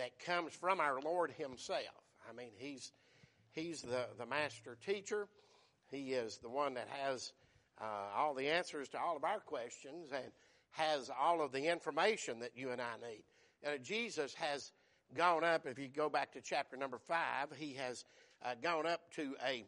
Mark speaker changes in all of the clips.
Speaker 1: that comes from our Lord himself. I mean, he's the master teacher. He is the one that has all the answers to all of our questions and has all of the information that you and I need. Jesus has gone up, if you go back to chapter number 5, he has gone up to a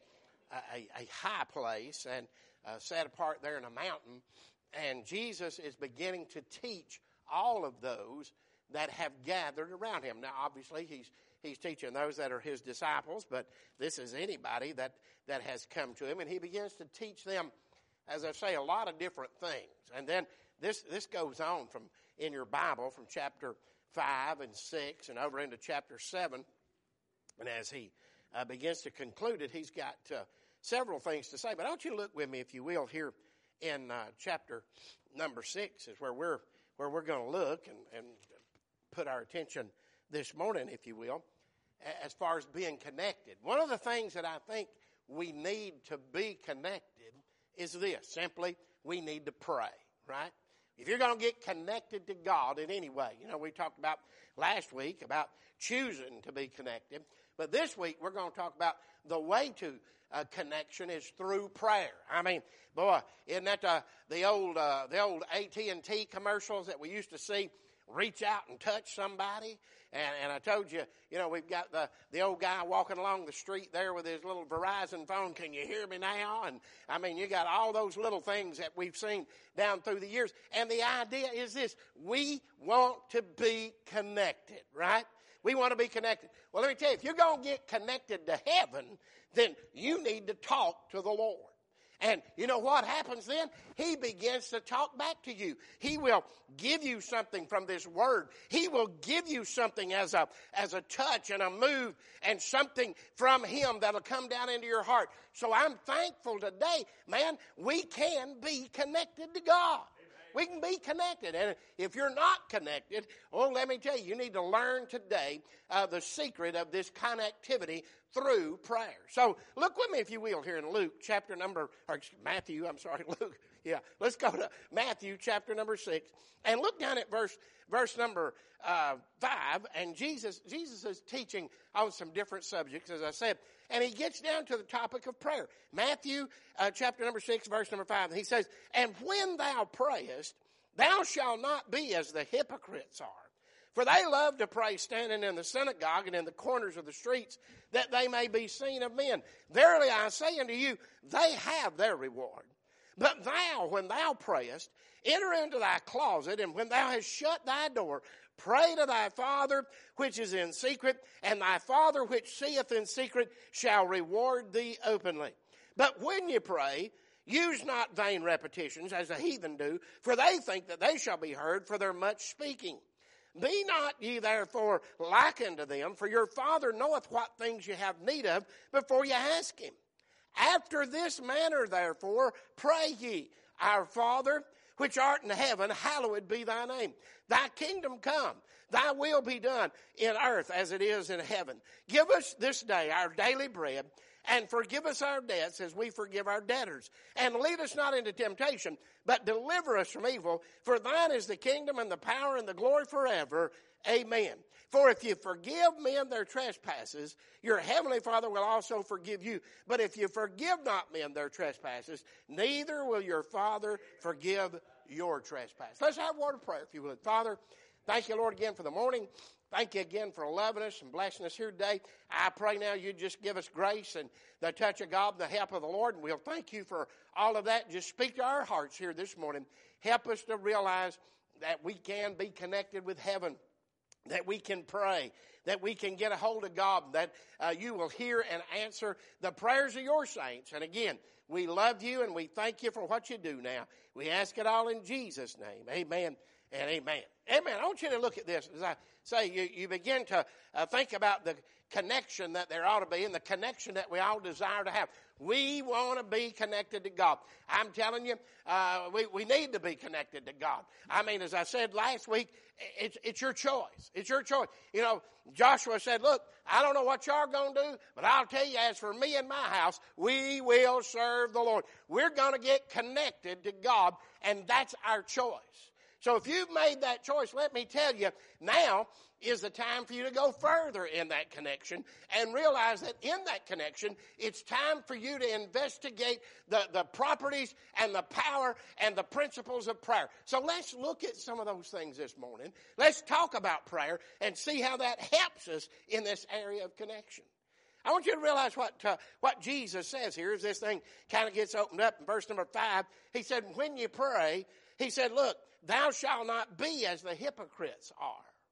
Speaker 1: high place and sat apart there in a mountain. And Jesus is beginning to teach all of those that have gathered around him. Now, obviously, he's teaching those that are his disciples, but this is anybody that has come to him. And he begins to teach them, as I say, a lot of different things. And then this goes on from in your Bible from chapter 5 and 6 and over into chapter 7. And as he begins to conclude it, he's got several things to say. But I want you to look with me, if you will, here in chapter number 6 is where we're going to look and put our attention this morning, if you will, as far as being connected. One of the things that I think we need to be connected is this. Simply, we need to pray, right? If you're going to get connected to God in any way, we talked about last week about choosing to be connected. But this week, we're going to talk about the way to connection is through prayer. I mean, boy, isn't that the old AT&T commercials that we used to see? Reach out and touch somebody. And I told you, we've got the old guy walking along the street there with his little Verizon phone. Can you hear me now? And I mean, you got all those little things that we've seen down through the years. And the idea is this: we want to be connected, right? We want to be connected. Well, let me tell you, if you're going to get connected to heaven, then you need to talk to the Lord. And you know what happens then? He begins to talk back to you. He will give you something from this word. He will give you something as a touch and a move and something from him that'll come down into your heart. So I'm thankful today, man, we can be connected to God. We can be connected. And if you're not connected, let me tell you, you need to learn today the secret of this connectivity through prayer. So look with me, if you will, here in Luke Matthew. Yeah, let's go to Matthew chapter number 6 and look down at verse number 5. And Jesus is teaching on some different subjects, as I said. And he gets down to the topic of prayer. Matthew chapter number 6, verse number 5. And he says, "And when thou prayest, thou shalt not be as the hypocrites are. For they love to pray standing in the synagogue and in the corners of the streets, that they may be seen of men. Verily I say unto you, they have their reward. But thou, when thou prayest, enter into thy closet, and when thou hast shut thy door, pray to thy Father which is in secret, and thy Father which seeth in secret shall reward thee openly. But when you pray, use not vain repetitions, as the heathen do, for they think that they shall be heard for their much speaking. Be not ye therefore like unto them, for your Father knoweth what things you have need of before you ask him. After this manner, therefore, pray ye, Our Father, which art in heaven, hallowed be thy name. Thy kingdom come, thy will be done in earth as it is in heaven. Give us this day our daily bread, and forgive us our debts as we forgive our debtors. And lead us not into temptation, but deliver us from evil. For thine is the kingdom and the power and the glory forever. Amen. For if you forgive men their trespasses, your heavenly Father will also forgive you. But if you forgive not men their trespasses, neither will your Father forgive your trespasses." Let's have a word of prayer, if you would. Father, thank you, Lord, again for the morning. Thank you again for loving us and blessing us here today. I pray now you just give us grace and the touch of God and the help of the Lord. And we'll thank you for all of that. Just speak to our hearts here this morning. Help us to realize that we can be connected with heaven, that we can pray, that we can get a hold of God, that you will hear and answer the prayers of your saints. And again, we love you and we thank you for what you do now. We ask it all in Jesus' name. Amen and amen. Amen. I want you to look at this. As I say, you begin to think about the connection that there ought to be and the connection that we all desire to have. We want to be connected to God. I'm telling you, we need to be connected to God. I mean, as I said last week, it's your choice. It's your choice. Joshua said, look, I don't know what y'all going to do, but I'll tell you, as for me and my house, we will serve the Lord. We're going to get connected to God, and that's our choice. So if you've made that choice, let me tell you, now is the time for you to go further in that connection and realize that in that connection, it's time for you to investigate the properties and the power and the principles of prayer. So let's look at some of those things this morning. Let's talk about prayer and see how that helps us in this area of connection. I want you to realize what Jesus says here as this thing kind of gets opened up in verse number 5. He said, when you pray, he said, look, thou shalt not be as the hypocrites are.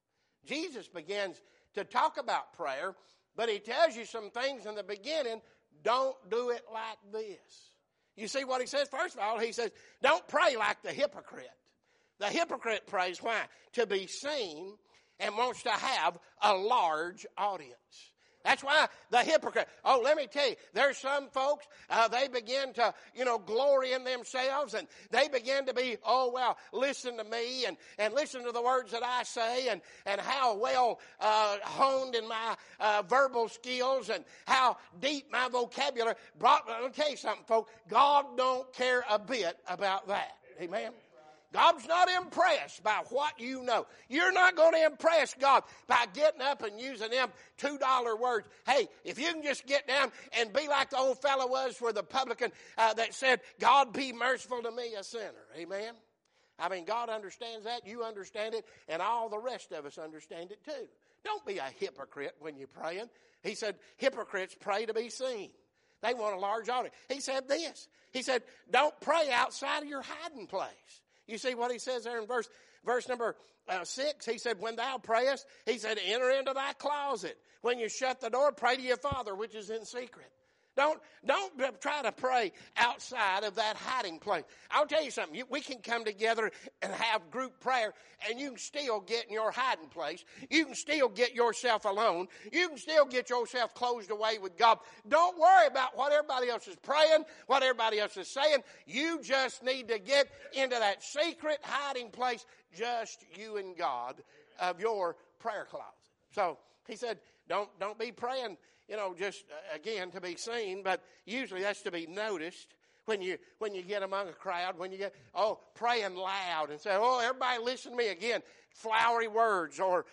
Speaker 1: Jesus begins to talk about prayer, but he tells you some things in the beginning. Don't do it like this. You see what he says? First of all, he says, don't pray like the hypocrite. The hypocrite prays, why? To be seen and wants to have a large audience. That's why the hypocrite. Oh, let me tell you, there's some folks, they begin to, glory in themselves, and they begin to be, oh, well, listen to me and listen to the words that I say and how well honed in my verbal skills and how deep my vocabulary brought. Let me tell you something, folks. God don't care a bit about that. Amen. God's not impressed by what you know. You're not going to impress God by getting up and using them $2 words. Hey, if you can just get down and be like the old fellow was for the publican that said, God be merciful to me, a sinner. Amen? I mean, God understands that. You understand it. And all the rest of us understand it too. Don't be a hypocrite when you're praying. He said, hypocrites pray to be seen. They want a large audience. He said this. He said, don't pray outside of your hiding place. You see what he says there in verse number 6? He said, when thou prayest, he said, enter into thy closet. When you shut the door, pray to your Father, which is in secret. Don't try to pray outside of that hiding place. I'll tell you something. We can come together and have group prayer, and you can still get in your hiding place. You can still get yourself alone. You can still get yourself closed away with God. Don't worry about what everybody else is praying, what everybody else is saying. You just need to get into that secret hiding place, just you and God, of your prayer closet. So he said, don't be praying, just again to be seen, but usually that's to be noticed when you get among a crowd, when you get, praying loud and say, everybody listen to me again. Flowery words or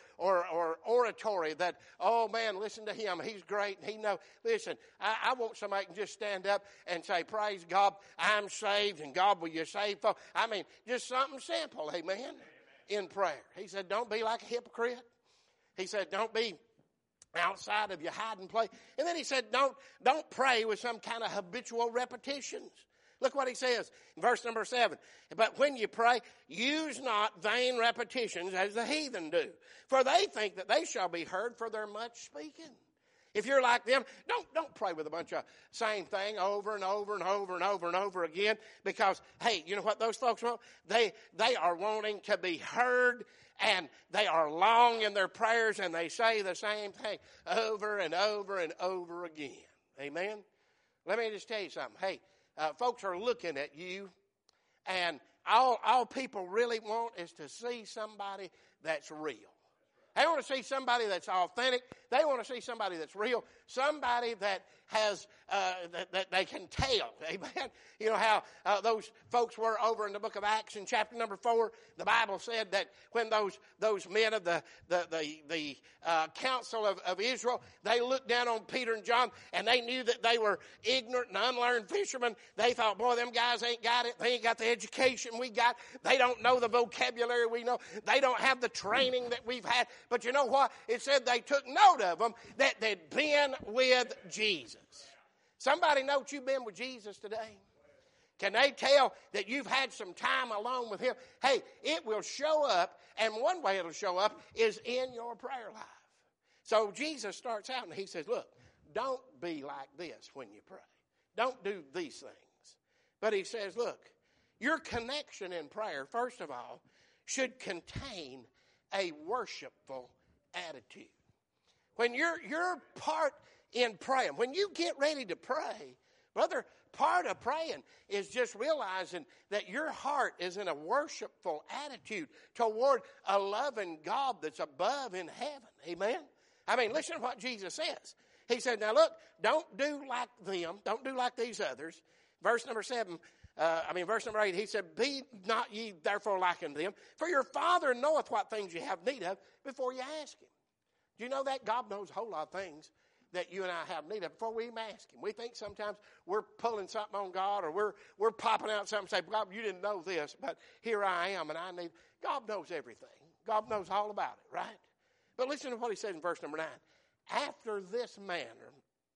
Speaker 1: oratory that, listen to him. He's great. And he knows. Listen, I want somebody who can just stand up and say, praise God, I'm saved, and God, will you save folks? I mean, just something simple, amen, in prayer. He said, don't be like a hypocrite. He said, don't be outside of your hiding place. And then he said, don't pray with some kind of habitual repetitions. Look what he says in verse number 7. But when you pray, use not vain repetitions as the heathen do, for they think that they shall be heard for their much speaking. If you're like them, don't pray with a bunch of same thing over and over and over and over and over again, because, hey, you know what those folks want? They are wanting to be heard, and they are long in their prayers, and they say the same thing over and over and over again. Amen? Let me just tell you something. Hey, folks are looking at you, and all people really want is to see somebody that's real. They want to see somebody that's authentic. They want to see somebody that's real. Somebody that has, that they can tell. Amen. You know how those folks were over in the book of Acts in chapter number 4. The Bible said that when those men of the council of Israel, they looked down on Peter and John, and they knew that they were ignorant and unlearned fishermen. They thought, boy, them guys ain't got it. They ain't got the education we got. They don't know the vocabulary we know. They don't have the training that we've had. But you know what? It said they took note of them, that they'd been with Jesus. Somebody know that you've been with Jesus today? Can they tell that you've had some time alone with him? Hey, it will show up, and one way it'll show up is in your prayer life. So Jesus starts out and he says, look, don't be like this when you pray. Don't do these things. But he says, look, your connection in prayer, first of all, should contain a worshipful attitude. When you're part in praying, when you get ready to pray, brother, part of praying is just realizing that your heart is in a worshipful attitude toward a loving God that's above in heaven. Amen? I mean, listen to what Jesus says. He said, now look, don't do like them. Don't do like these others. Verse number 7, verse number 8, he said, be not ye therefore like unto them, for your Father knoweth what things you have need of before you ask him. Do you know that? God knows a whole lot of things that you and I have need of before we even ask him. We think sometimes we're pulling something on God, or we're popping out something and say, God, you didn't know this, but here I am and I need. God knows everything. God knows all about it, right? But listen to what he says in verse number 9. After this manner,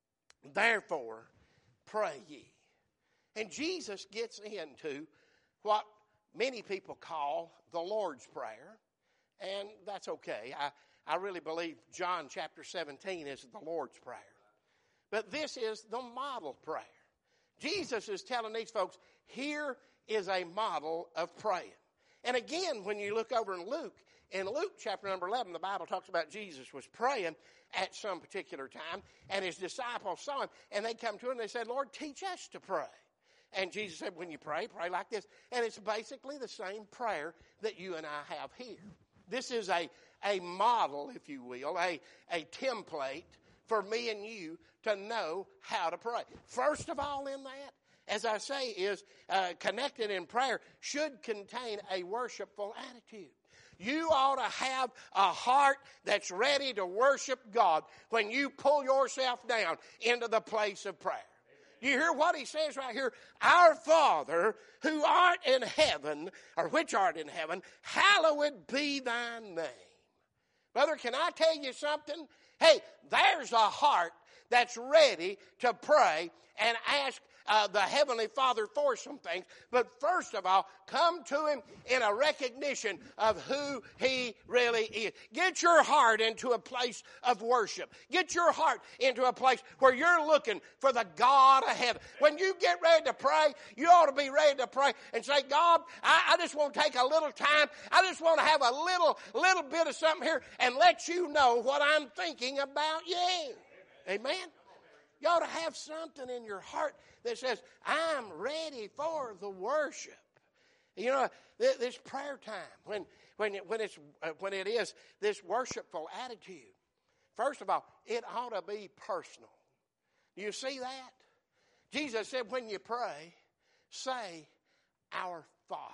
Speaker 1: therefore, pray ye. And Jesus gets into what many people call the Lord's Prayer, and that's okay. I really believe John chapter 17 is the Lord's Prayer. But this is the model prayer. Jesus is telling these folks, here is a model of praying. And again, when you look over in Luke chapter number 11, the Bible talks about Jesus was praying at some particular time, and his disciples saw him, and they come to him and they said, Lord, teach us to pray. And Jesus said, when you pray, pray like this. And it's basically the same prayer that you and I have here. This is a model, if you will, a template for me and you to know how to pray. First of all in that, as I say, is connected in prayer should contain a worshipful attitude. You ought to have a heart that's ready to worship God when you pull yourself down into the place of prayer. You hear what he says right here? Our Father, who art in heaven, or which art in heaven, hallowed be thy name. Brother, can I tell you something? Hey, there's a heart that's ready to pray and ask the Heavenly Father for some things. But first of all, come to him in a recognition of who he really is. Get your heart into a place of worship. Get your heart into a place where you're looking for the God of heaven. When you get ready to pray, you ought to be ready to pray and say, God, I just want to take a little time. I just want to have a little bit of something here and let you know what I'm thinking about you. Amen? You ought to have something in your heart that says, I'm ready for the worship. You know, this prayer time, when it is this worshipful attitude, first of all, it ought to be personal. You see that? Jesus said, when you pray, say, our Father.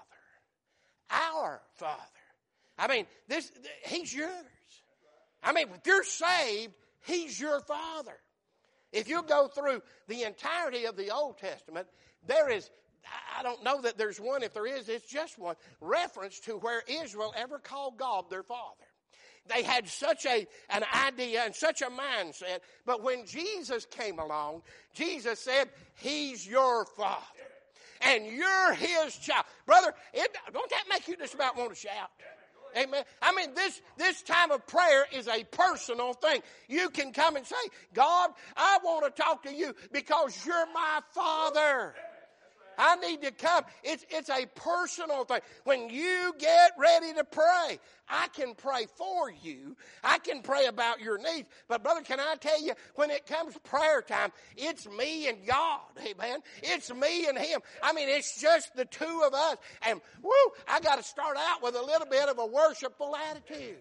Speaker 1: Our Father. I mean, he's yours. I mean, if you're saved, he's your Father. If you go through the entirety of the Old Testament, there is, I don't know that there's one, if there is, it's just one, reference to where Israel ever called God their Father. They had such an idea and such a mindset, but when Jesus came along, Jesus said, he's your Father, and you're his child. Brother, don't that make you just about want to shout? Amen. I mean, this time of prayer is a personal thing. You can come and say, God, I want to talk to you because you're my Father. I need to come. It's a personal thing. When you get ready to pray, I can pray for you. I can pray about your needs. But brother, can I tell you, when it comes to prayer time, it's me and God. Amen. It's me and him. I mean, it's just the two of us. And I got to start out with a little bit of a worshipful attitude.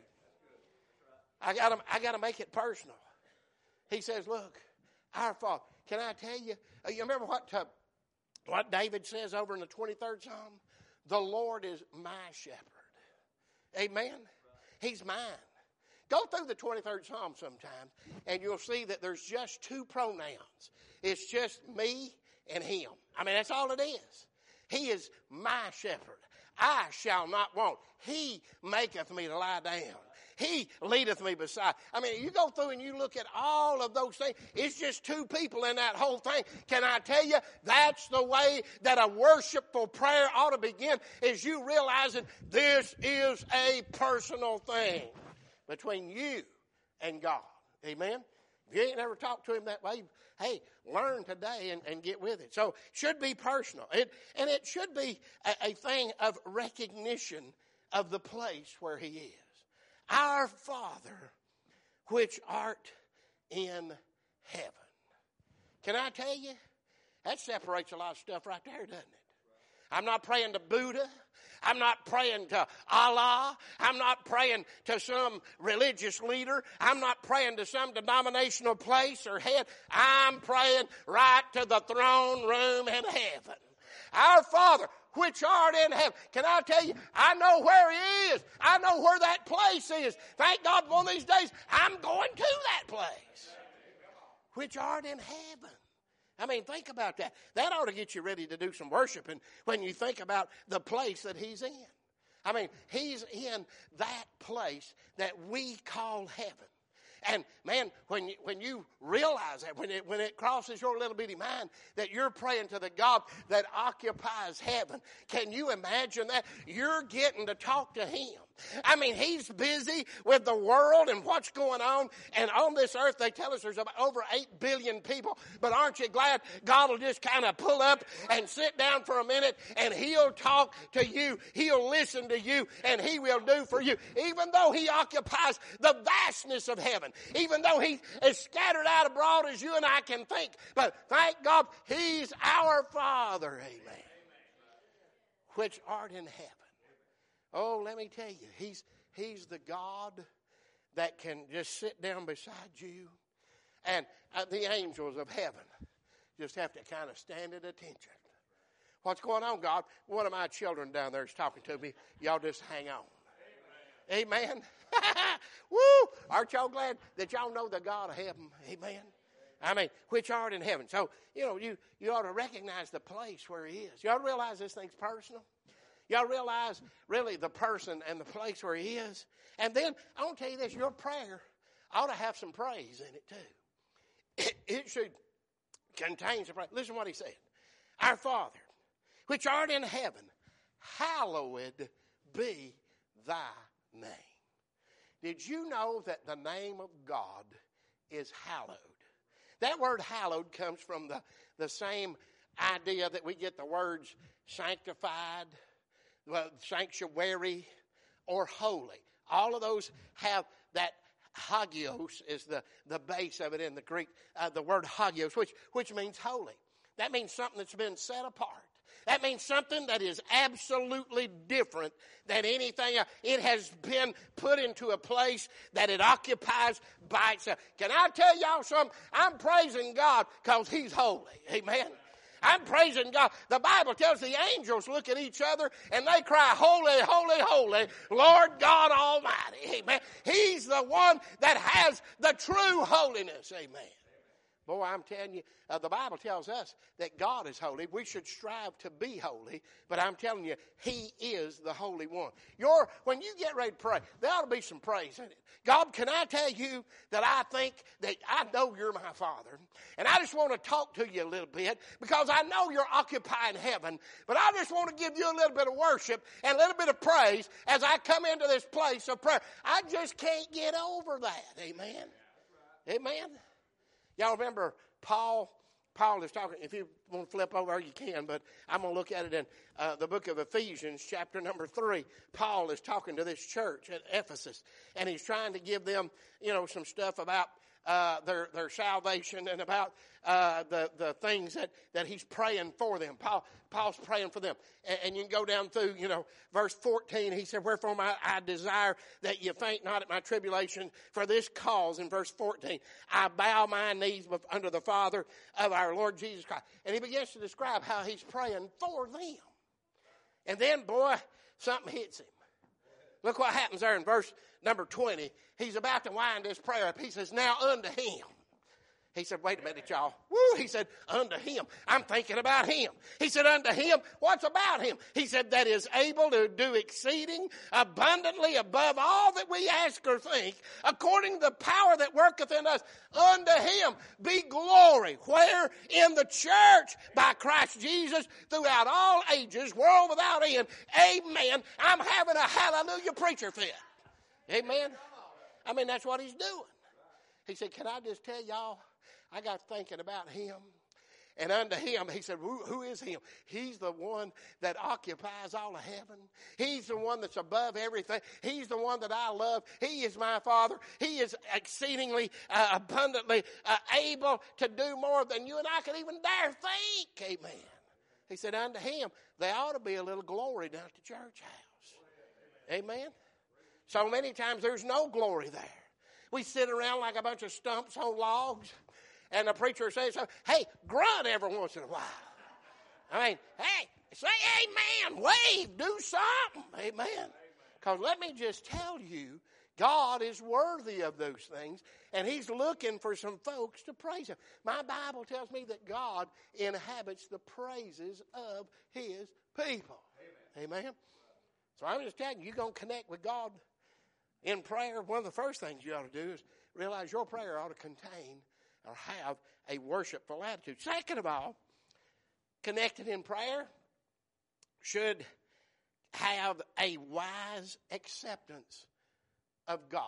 Speaker 1: I got to make it personal. He says, look, our Father. Can I tell you? You remember what David says over in the 23rd Psalm? The Lord is my shepherd. Amen? He's mine. Go through the 23rd Psalm sometime, and you'll see that there's just two pronouns. It's just me and him. I mean, that's all it is. He is my shepherd. I shall not want. He maketh me to lie down. He leadeth me beside. I mean, you go through and you look at all of those things. It's just two people in that whole thing. Can I tell you, that's the way that a worshipful prayer ought to begin, is you realizing this is a personal thing between you and God. Amen? If you ain't never talked to him that way, hey, learn today and get with it. So it should be personal. And it should be a thing of recognition of the place where he is. Our Father, which art in heaven. Can I tell you? That separates a lot of stuff right there, doesn't it? I'm not praying to Buddha. I'm not praying to Allah. I'm not praying to some religious leader. I'm not praying to some denominational place or head. I'm praying right to the throne room in heaven. Our Father, which art in heaven. Can I tell you, I know where He is. I know where that place is. Thank God one of these days, I'm going to that place. Which art in heaven. I mean, think about that. That ought to get you ready to do some worshiping when you think about the place that He's in. I mean, He's in that place that we call heaven. And man, when you realize that, when it crosses your little bitty mind that you're praying to the God that occupies heaven, can you imagine that? You're getting to talk to Him. I mean, He's busy with the world and what's going on. And on this earth, they tell us there's about over 8 billion people. But aren't you glad God will just kind of pull up and sit down for a minute and He'll talk to you. He'll listen to you and He will do for you. Even though He occupies the vastness of heaven. Even though He is scattered out abroad as you and I can think. But thank God He's our Father. Amen. Which art in heaven. Oh, let me tell you, He's the God that can just sit down beside you. And the angels of heaven just have to kind of stand at attention. What's going on, God? One of my children down there is talking to me. Y'all just hang on. Amen. Amen. Woo! Aren't y'all glad that y'all know the God of heaven? Amen. I mean, which art in heaven. So, you ought to recognize the place where He is. You ought to realize this thing's personal. You ought to realize, really, the person and the place where He is. And then, I want to tell you this, your prayer ought to have some praise in it, too. It should contain some praise. Listen to what He said. Our Father, which art in heaven, hallowed be Thy name. Did you know that the name of God is hallowed? That word hallowed comes from the same idea that we get the words sanctified, sanctuary, or holy. All of those have that hagios is the base of it in the Greek. The word hagios, which means holy. That means something that's been set apart. That means something that is absolutely different than anything else. It has been put into a place that it occupies by itself. Can I tell y'all something? I'm praising God because He's holy. Amen. I'm praising God. The Bible tells the angels look at each other and they cry, holy, holy, holy, Lord God Almighty. Amen. He's the one that has the true holiness. Amen. Boy, I'm telling you, the Bible tells us that God is holy. We should strive to be holy, but I'm telling you, He is the Holy One. When you get ready to pray, there ought to be some praise in it. God, can I tell you that I think that I know You're my Father, and I just want to talk to You a little bit because I know You're occupying heaven, but I just want to give You a little bit of worship and a little bit of praise as I come into this place of prayer. I just can't get over that. Amen. Amen. Y'all remember Paul is talking, if you want to flip over, you can, but I'm going to look at it in the book of Ephesians, chapter number 3. Paul is talking to this church at Ephesus, and he's trying to give them, some stuff about their salvation and about the things that he's praying for them. Paul's praying for them. And you can go down through, verse 14. He said, wherefore I desire that you faint not at my tribulation for this cause. In verse 14, I bow my knees under the Father of our Lord Jesus Christ. And he begins to describe how he's praying for them. And then, boy, something hits him. Look what happens there in verse number 20. He's about to wind this prayer up. He says, now unto Him. He said, wait a minute, y'all. Woo! He said, unto Him. I'm thinking about Him. He said, unto Him. What's about Him? He said, that is able to do exceeding abundantly above all that we ask or think, according to the power that worketh in us. Unto Him be glory. Where? In the church by Christ Jesus throughout all ages, world without end. Amen. I'm having a hallelujah preacher fit. Amen. I mean, that's what he's doing. He said, can I just tell y'all, I got thinking about Him. And unto Him, he said, who is Him? He's the one that occupies all of heaven. He's the one that's above everything. He's the one that I love. He is my Father. He is exceedingly abundantly able to do more than you and I could even dare think. Amen. He said, unto Him, there ought to be a little glory down at the church house. Amen. So many times there's no glory there. We sit around like a bunch of stumps on logs, and the preacher says, hey, grunt every once in a while. I mean, hey, Say amen. Wave. Do something. Amen. Because let me just tell you, God is worthy of those things, and He's looking for some folks to praise Him. My Bible tells me that God inhabits the praises of His people. Amen. Amen. So I'm just telling you, you're going to connect with God in prayer. One of the first things you ought to do is realize your prayer ought to contain or have a worshipful attitude. Second of all, connected in prayer should have a wise acceptance of God.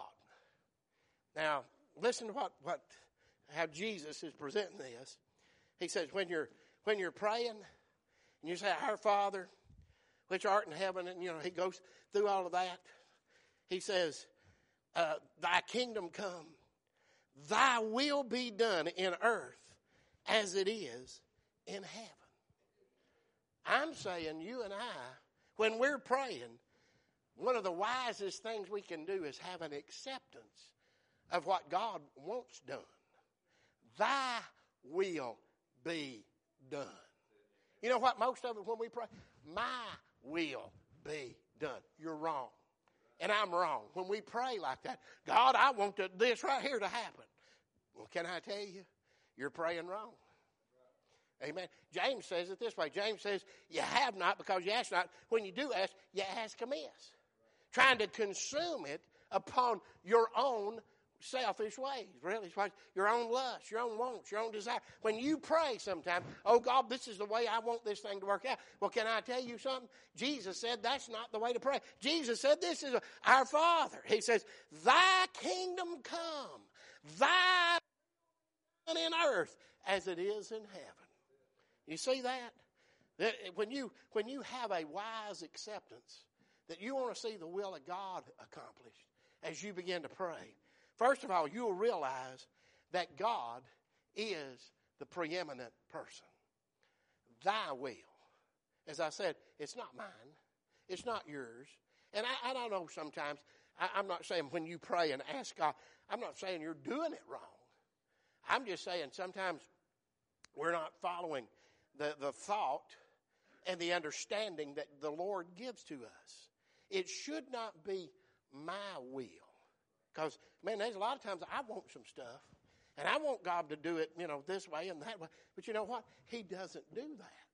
Speaker 1: Now, listen to how Jesus is presenting this. He says, when you're praying, and you say, Our Father, which art in heaven, and he goes through all of that. He says, Thy kingdom come, Thy will be done in earth as it is in heaven. I'm saying you and I, when we're praying, one of the wisest things we can do is have an acceptance of what God wants done. Thy will be done. You know what? Most of it when we pray, my will be done. You're wrong. And I'm wrong. When we pray like that, God, I want this right here to happen. Well, can I tell you? You're praying wrong. Amen. James says it this way. James says, you have not because you ask not. When you do ask, you ask amiss. Trying to consume it upon your own selfish ways, really. Your own lust, your own wants, your own desire. When you pray sometimes, oh God, this is the way I want this thing to work out. Well, can I tell you something? Jesus said that's not the way to pray. Jesus said this is our Father. He says, Thy kingdom come, Thy in earth as it is in heaven. You see that? When you have a wise acceptance that you want to see the will of God accomplished as you begin to pray, first of all, you will realize that God is the preeminent person. Thy will. As I said, it's not mine. It's not yours. And I don't know sometimes, I'm not saying when you pray and ask God, I'm not saying you're doing it wrong. I'm just saying sometimes we're not following the thought and the understanding that the Lord gives to us. It should not be my will. Because, man, there's a lot of times I want some stuff, and I want God to do it, this way and that way. But you know what? He doesn't do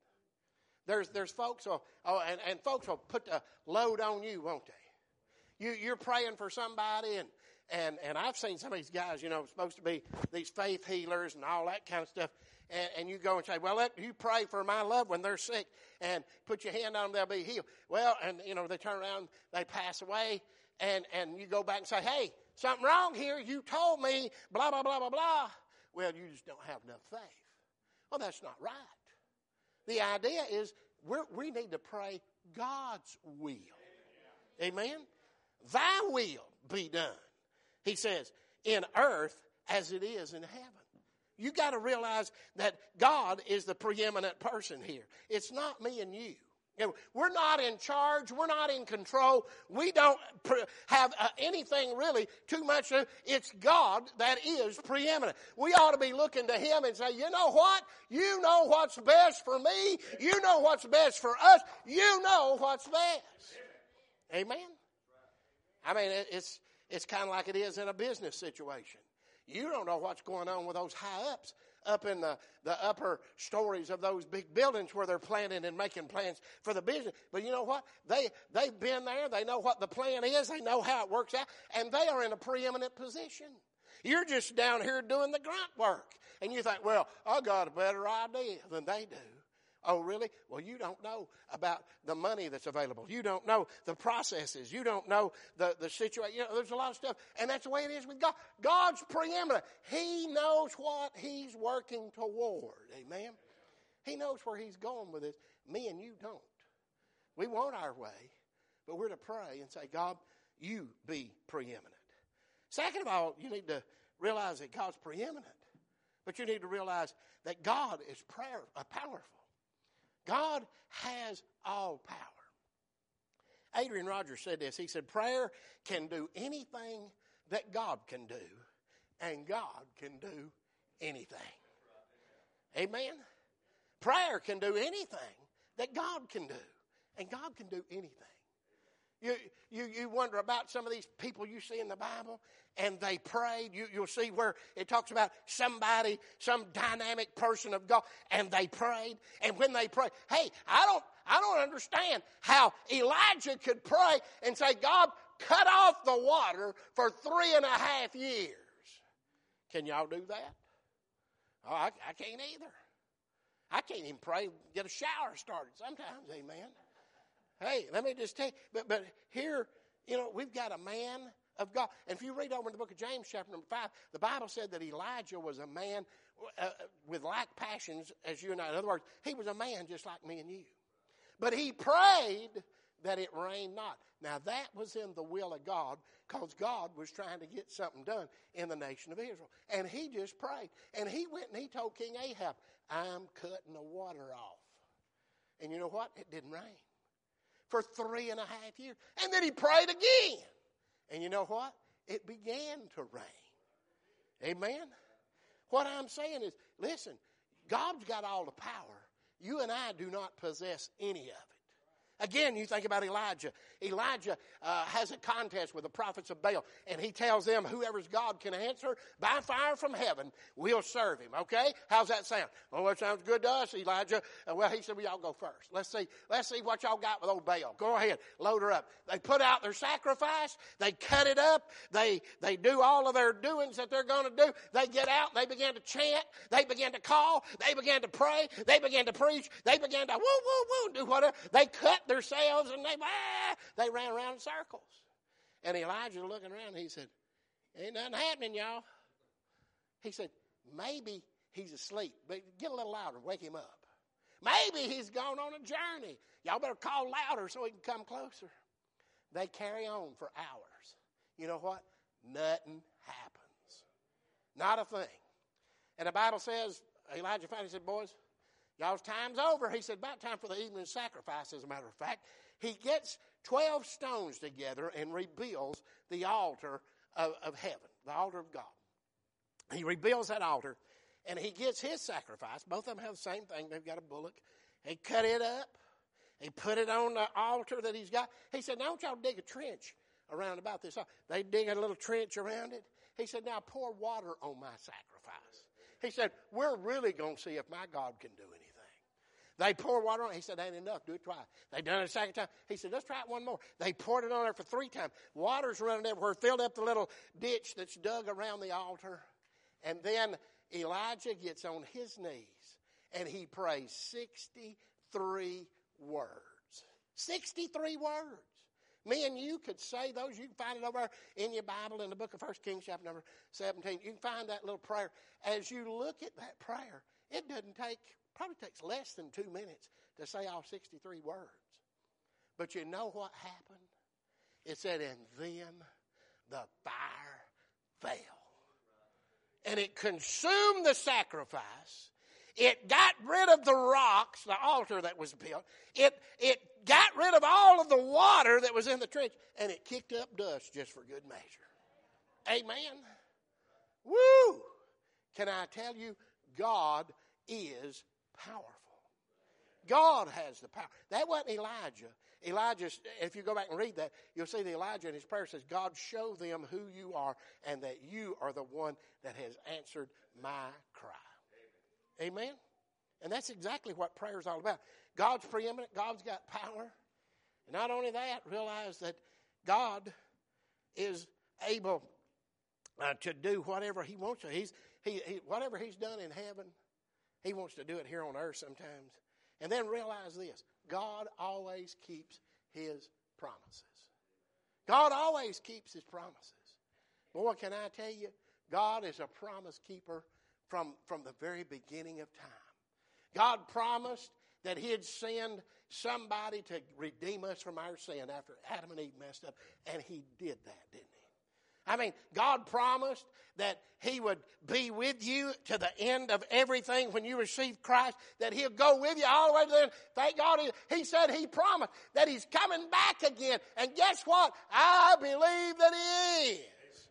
Speaker 1: that. There's folks, and folks will put the load on you, won't they? You're praying for somebody, and I've seen some of these guys, supposed to be these faith healers and all that kind of stuff. And you go and say, well, you pray for my loved one, they're sick, and put your hand on them, they'll be healed. Well, and, they turn around, they pass away, and you go back and say, hey, something wrong here, you told me, blah, blah, blah, blah, blah. Well, you just don't have enough faith. Well, that's not right. The idea is we need to pray God's will. Amen? Thy will be done. He says, in earth as it is in heaven. You got to realize that God is the preeminent person here. It's not me and you. We're not in charge. We're not in control. We don't have anything really too much. It's God that is preeminent. We ought to be looking to Him and say, you know what? You know what's best for me. You know what's best for us. You know what's best. Amen? I mean, it's kind of like it is in a business situation. You don't know what's going on with those high ups up in the upper stories of those big buildings where they're planning and making plans for the business. But you know what? They've been there. They know what the plan is. They know how it works out. And they are in a preeminent position. You're just down here doing the grunt work. And you think, well, I got a better idea than they do. Oh, really? Well, you don't know about the money that's available. You don't know the processes. You don't know the situation. There's a lot of stuff. And that's the way it is with God. God's preeminent. He knows what He's working toward. Amen? He knows where He's going with this. Me and you don't. We want our way, but we're to pray and say, God, you be preeminent. Second of all, you need to realize that God's preeminent. But you need to realize that God is powerful. God has all power. Adrian Rogers said this. He said, prayer can do anything that God can do, and God can do anything. Amen? Prayer can do anything that God can do. And God can do anything. You wonder about some of these people you see in the Bible, and they prayed. You'll see where it talks about somebody, some dynamic person of God, and they prayed. And when they prayed, hey, I don't understand how Elijah could pray and say, God, cut off the water for 3.5 years. Can y'all do that? Oh, I can't either. I can't even pray, get a shower started sometimes, amen. Hey, let me just tell you, but here, we've got a man of God. And if you read over in the book of James, chapter number 5, the Bible said that Elijah was a man with like passions as you and I. In other words, he was a man just like me and you. But he prayed that it rained not. Now, that was in the will of God, because God was trying to get something done in the nation of Israel. And he just prayed. And he went and he told King Ahab, I'm cutting the water off. And you know what? It didn't rain for 3.5 years. And then he prayed again. And you know what? It began to rain. Amen? What I'm saying is, listen, God's got all the power. You and I do not possess any of it. Again, you think about Elijah. Elijah has a contest with the prophets of Baal, and he tells them, whoever's God can answer by fire from heaven, we'll serve him. Okay? How's that sound? Oh, that sounds good to us, Elijah. Well, he said, well, y'all go first. Let's see what y'all got with old Baal. Go ahead, load her up. They put out their sacrifice. They cut it up. They do all of their doings that they're going to do. They get out. They begin to chant. They begin to call. They begin to pray. They begin to preach. They begin to woo, woo, woo, do whatever. They cut themselves, and they ran around in circles. And Elijah looking around, he said, ain't nothing happening, y'all. He said, maybe he's asleep, but get a little louder, wake him up. Maybe he's gone on a journey. Y'all better call louder so he can come closer. They carry on for hours. You know what? Nothing happens. Not a thing. And the Bible says, Elijah finally said, boys, y'all's time's over. He said, about time for the evening sacrifice, as a matter of fact. He gets 12 stones together and rebuilds the altar of heaven, the altar of God. He rebuilds that altar, and he gets his sacrifice. Both of them have the same thing. They've got a bullock. He cut it up. He put it on the altar that he's got. He said, now don't y'all dig a trench around about this altar. They dig a little trench around it. He said, now pour water on my sacrifice. He said, we're really going to see if my God can do anything. They poured water on it. He said, ain't enough. Do it twice. They done it a second time. He said, let's try it one more. They poured it on there for 3 times. Water's running everywhere. Filled up the little ditch that's dug around the altar. And then Elijah gets on his knees and he prays 63 words. 63 words. Me and you could say those. You can find it over in your Bible in the book of 1 Kings chapter number 17. You can find that little prayer. As you look at that prayer, it probably takes less than 2 minutes to say all 63 words. But you know what happened? It said, and then the fire fell. And it consumed the sacrifice. It got rid of the rocks, the altar that was built. It got rid of all of the water that was in the trench. And it kicked up dust just for good measure. Amen. Woo! Can I tell you, God is powerful. God has the power. That wasn't Elijah. Elijah, if you go back and read that, you'll see that Elijah in his prayer says, God, show them who you are and that you are the one that has answered my cry. Amen? And that's exactly what prayer is all about. God's preeminent. God's got power. And not only that, realize that God is able to do whatever he wants to. Whatever he's done in heaven, he wants to do it here on earth sometimes. And then realize this. God always keeps his promises. God always keeps his promises. Boy, can I tell you, God is a promise keeper from the very beginning of time. God promised that he'd send somebody to redeem us from our sin after Adam and Eve messed up. And he did that, didn't he? I mean, God promised that he would be with you to the end of everything when you receive Christ, that he'll go with you all the way to the end. Thank God he said he promised that he's coming back again. And guess what? I believe that he is.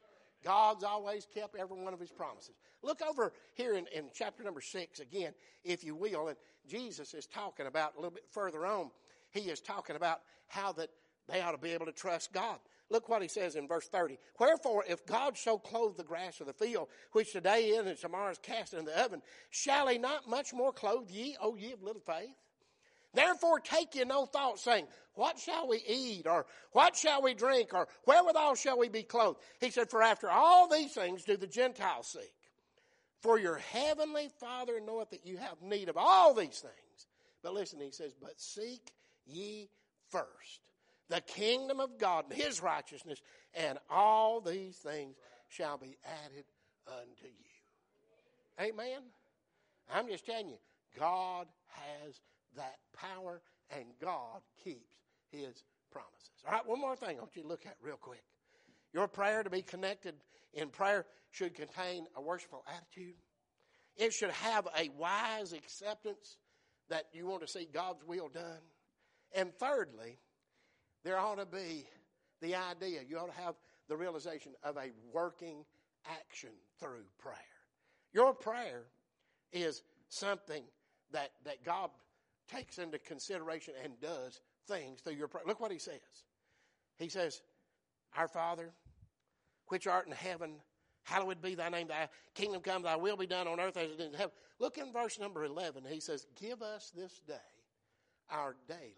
Speaker 1: God's always kept every one of his promises. Look over here in chapter number 6 again, if you will, and Jesus is talking about a little bit further on. He is talking about how that they ought to be able to trust God. Look what he says in verse 30. Wherefore, if God so clothe the grass of the field, which today is and tomorrow is cast into the oven, shall he not much more clothe ye, O ye of little faith? Therefore take ye no thought, saying, what shall we eat, or what shall we drink, or wherewithal shall we be clothed? He said, for after all these things do the Gentiles seek. For your heavenly Father knoweth that you have need of all these things. But listen, he says, but seek ye first the kingdom of God and his righteousness, and all these things shall be added unto you. Amen? I'm just telling you, God has that power, and God keeps his promises. All right, one more thing I want you to look at real quick. Your prayer to be connected in prayer should contain a worshipful attitude. It should have a wise acceptance that you want to see God's will done. And thirdly, there ought to be the idea, you ought to have the realization of a working action through prayer. Your prayer is something that God takes into consideration and does things through your prayer. Look what he says. He says, our Father, which art in heaven, hallowed be thy name. Thy kingdom come, thy will be done on earth as it is in heaven. Look in verse number 11. He says, give us this day our daily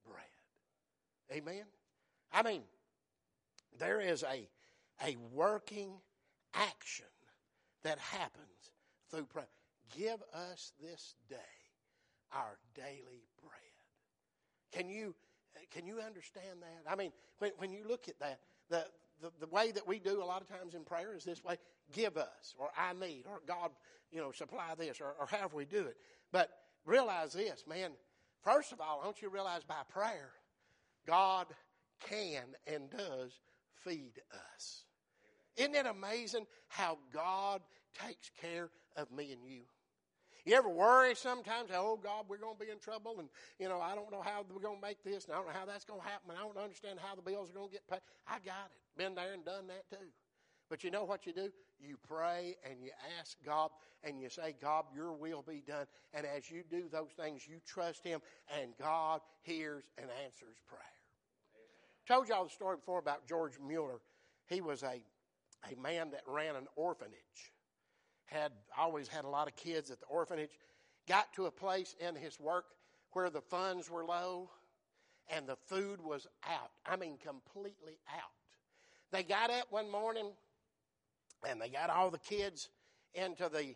Speaker 1: bread. Amen? I mean, there is a working action that happens through prayer. Give us this day our daily bread. Can you understand that? I mean, when you look at that, the way that we do a lot of times in prayer is this way: give us, or I need, or God, supply this, or however we do it. But realize this, man. First of all, don't you realize by prayer, God can and does feed us. Isn't it amazing how God takes care of me and you? You ever worry sometimes, oh, God, we're going to be in trouble, and, I don't know how we're going to make this, and I don't know how that's going to happen, and I don't understand how the bills are going to get paid. I got it. Been there and done that too. But you know what you do? You pray and you ask God, and you say, God, your will be done. And as you do those things, you trust him, and God hears and answers prayer. I told y'all the story before about George Mueller. He was a man that ran an orphanage. Always had a lot of kids at the orphanage. Got to a place in his work where the funds were low and the food was out. I mean, completely out. They got up one morning and they got all the kids into the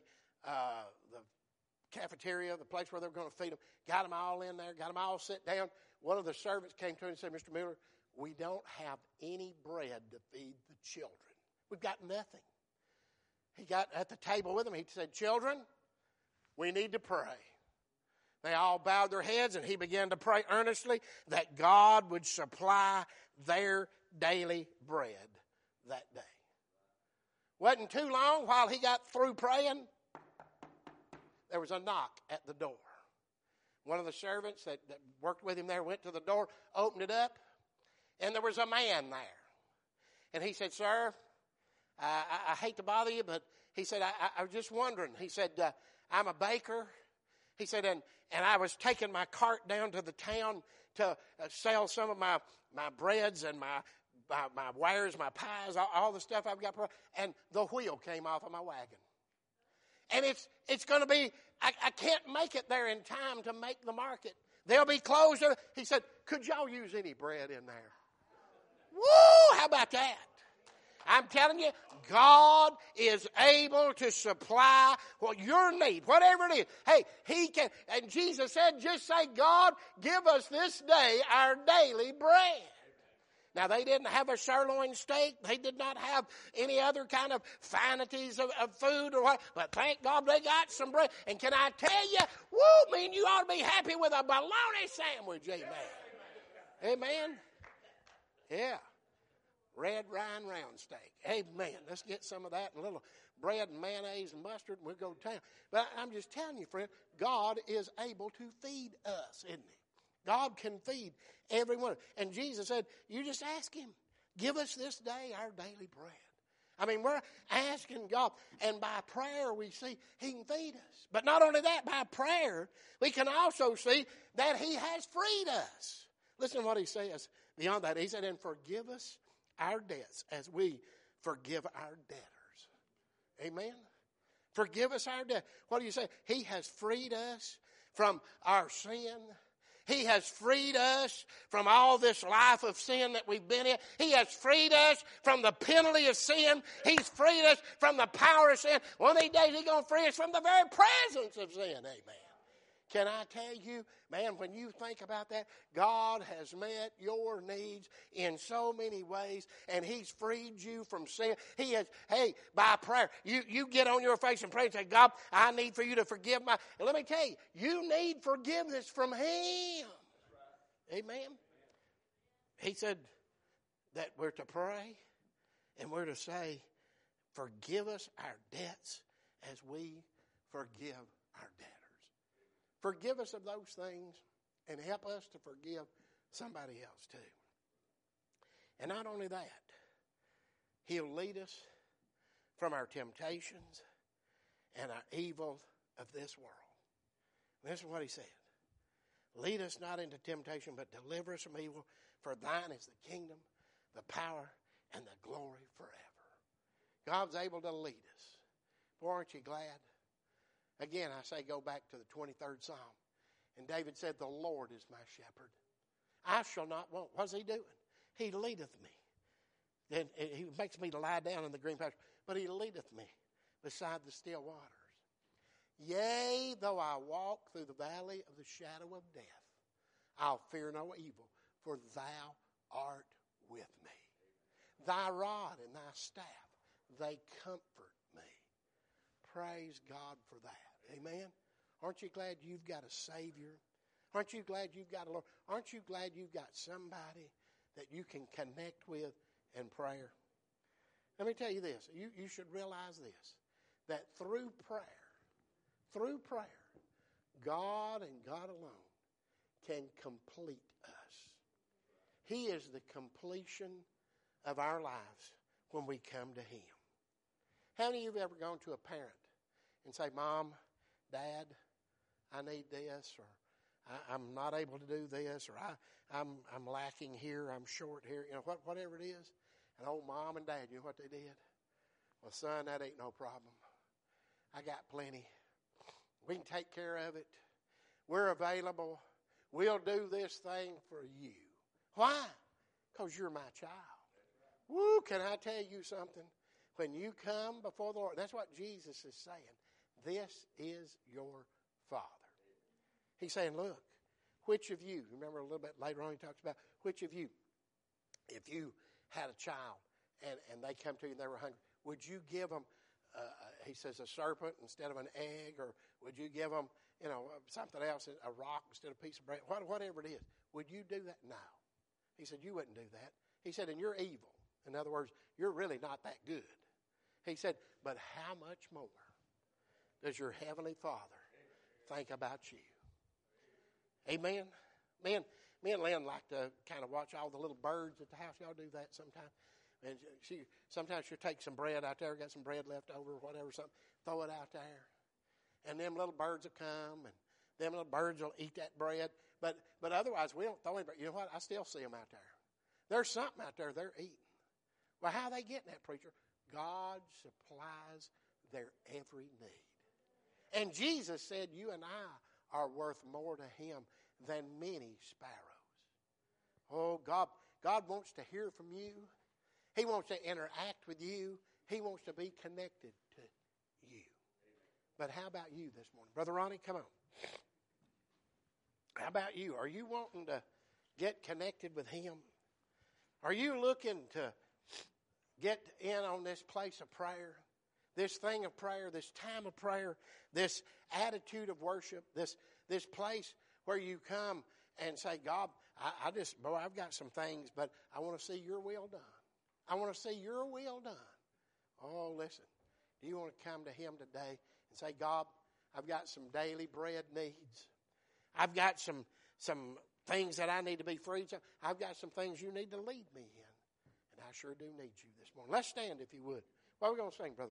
Speaker 1: cafeteria, the place where they were going to feed them. Got them all in there, got them all sit down. One of the servants came to him and said, Mr. Mueller, we don't have any bread to feed the children. We've got nothing. He got at the table with them. He said, children, we need to pray. They all bowed their heads, and he began to pray earnestly that God would supply their daily bread that day. Wasn't too long while he got through praying, there was a knock at the door. One of the servants that worked with him there went to the door, opened it up, and there was a man there. And he said, sir, I hate to bother you, but he said, I was just wondering. He said, I'm a baker. He said, and I was taking my cart down to the town to sell some of my breads and my wares, my pies, all the stuff I've got. And the wheel came off of my wagon. And it's going to be, I can't make it there in time to make the market. They'll be closed. He said, could y'all use any bread in there? Woo! How about that? I'm telling you, God is able to supply what your need, whatever it is. Hey, he can. And Jesus said, just say, God, give us this day our daily bread. Now, they didn't have a sirloin steak. They did not have any other kind of finities of food or what. But thank God they got some bread. And can I tell you, man, you ought to be happy with a bologna sandwich. Amen. Amen. Yeah. Red Ryan round steak. Amen. Let's get some of that and a little bread and mayonnaise and mustard, and we'll go to town. But I'm just telling you, friend, God is able to feed us, isn't he? God can feed everyone. And Jesus said, you just ask him, give us this day our daily bread. I mean, we're asking God, and by prayer we see He can feed us. But not only that, by prayer we can also see that He has freed us. Listen to what He says beyond that. He said, and forgive us our debts as we forgive our debtors. Amen? Forgive us our debt. What do you say? He has freed us from our sin. He has freed us from all this life of sin that we've been in. He has freed us from the penalty of sin. He's freed us from the power of sin. One of these days He's going to free us from the very presence of sin. Amen. Can I tell you, man, when you think about that, God has met your needs in so many ways, and He's freed you from sin. He has, hey, by prayer, you get on your face and pray and say, God, I need for you to forgive my, and let me tell you, you need forgiveness from Him. Amen. He said that we're to pray, and we're to say, forgive us our debts as we forgive our debtors. Forgive us of those things and help us to forgive somebody else too. And not only that, He'll lead us from our temptations and our evil of this world. This is what He said. Lead us not into temptation, but deliver us from evil. For thine is the kingdom, the power, and the glory forever. God's able to lead us. Boy, aren't you glad? Again, I say go back to the 23rd Psalm. And David said, the Lord is my shepherd. I shall not want. What's He doing? He leadeth me. And He makes me to lie down in the green pasture. But He leadeth me beside the still waters. Yea, though I walk through the valley of the shadow of death, I'll fear no evil, for Thou art with me. Thy rod and Thy staff, they comfort me. Praise God for that. Amen? Aren't you glad you've got a Savior? Aren't you glad you've got a Lord? Aren't you glad you've got somebody that you can connect with in prayer? Let me tell you this. You should realize this, that through prayer, God and God alone can complete us. He is the completion of our lives when we come to Him. How many of you have ever gone to a parent and say, Mom, Dad, I need this, or I'm not able to do this, or I'm lacking here, I'm short here, whatever it is. And old Mom and Dad, you know what they did? Well, son, that ain't no problem. I got plenty. We can take care of it. We're available. We'll do this thing for you. Why? Because you're my child. Woo, can I tell you something? When you come before the Lord, that's what Jesus is saying. This is your Father. He's saying, look, which of you, remember a little bit later on he talks about, which of you, if you had a child and they come to you and they were hungry, would you give them, he says, a serpent instead of an egg, or would you give them, something else, a rock instead of a piece of bread, whatever it is. Would you do that? No. He said, you wouldn't do that. He said, and you're evil. In other words, you're really not that good. He said, but how much more does your Heavenly Father think about you? Amen? Me and Lynn like to kind of watch all the little birds at the house. Y'all do that sometimes? And sometimes she'll take some bread out there, got some bread left over or whatever, something, throw it out there. And them little birds will come, and them little birds will eat that bread. But otherwise, we don't throw any bread. You know what? I still see them out there. There's something out there they're eating. Well, how are they getting that, preacher? God supplies their every need. And Jesus said you and I are worth more to Him than many sparrows. Oh, God wants to hear from you. He wants to interact with you. He wants to be connected to you. But how about you this morning? Brother Ronnie, come on. How about you? Are you wanting to get connected with Him? Are you looking to get in on this place of prayer, this thing of prayer, this time of prayer, this attitude of worship, this place where you come and say, God, I've got some things, but I want to see your will done. I want to see your will done. Oh, listen, do you want to come to Him today and say, God, I've got some daily bread needs. I've got some things that I need to be freed from. I've got some things you need to lead me in. And I sure do need you this morning. Let's stand if you would. What are we going to sing, Brother?